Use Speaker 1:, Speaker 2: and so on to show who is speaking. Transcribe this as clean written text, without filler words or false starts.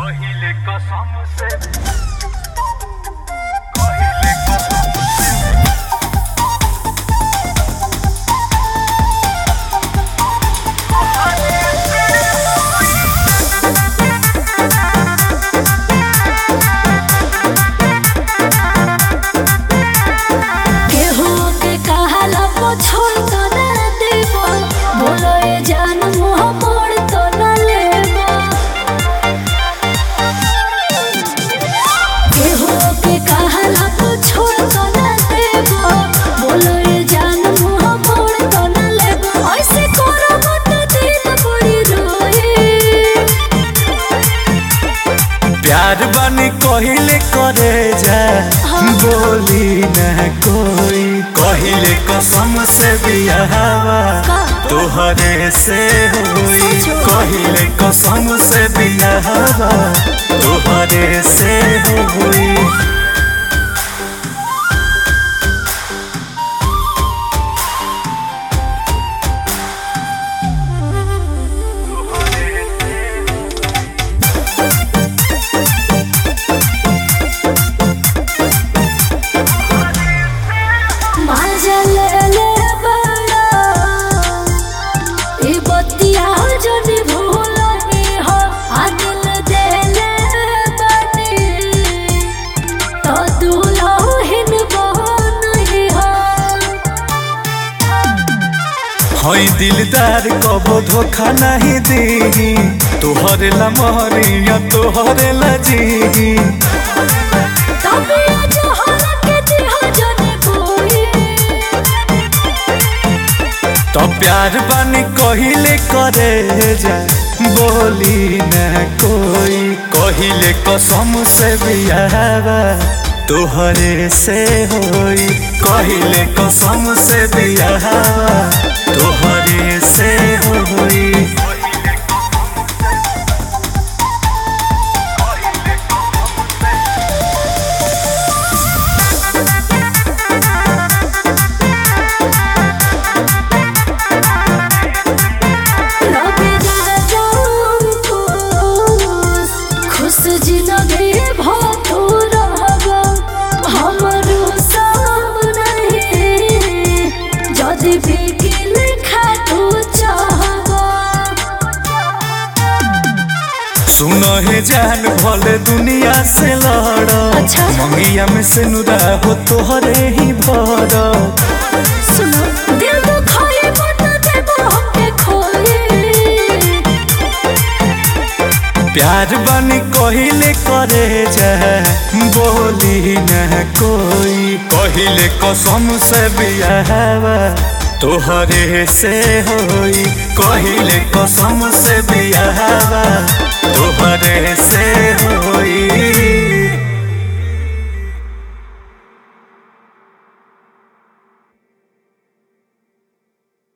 Speaker 1: कहिले कसम से कहिले कसम से
Speaker 2: केहू के कहाला छोड़ तो ना देबो, बोलो ये जान मुँह मोड़ तो ना लेबो। केहू के कहाला छोड़ तो ना देबो, बोलो ये जान मुँह मोड़ तो ना लेबो। ऐसे करो मत दिल बड़ी रोए।
Speaker 3: प्यार बानी कहिले करे जा बोली न कोई कहिले कसम से बियाहवा तोहरे से होई कहिले कसम से बियाहवा तोहरे से होई।
Speaker 2: मजा ले ले बड़ा, ई बतिया जनी भूलनी हो, आ दिल दे ले बनी, तो दुल्हन बनही हो।
Speaker 3: हई दिलदार कबो धोखा नहीं दी तोहरे ला महरिया तोहरे ला जी।
Speaker 2: तबे जो हलके दिहा जनी कोई।
Speaker 3: तो प्यार बानी कहिले करे जा बोली न कोई कहिले कसम से बियाहवा तोहरे से होई कहिले कसम से बियाहवा तोहरे से होई।
Speaker 2: रबे राजाम खुश, खुश जिंदगी भो रहबा, हमरो सब नहीं, जदि भी किल खातू चाहबा।
Speaker 3: सुनो हे जान भले दुनिया से लड़
Speaker 2: अच्छा।
Speaker 3: मंगिया में से नुरा हो तोहरे ही भर।
Speaker 2: सुनो दिल तो खोए मत देबो हमके खोए।
Speaker 3: प्यार बानी कहिले करे जा बोली न कोई कहिले कसम से बियाहवा तोहरे से होई कहिले कसम से बियाहवा तोहरे से होई।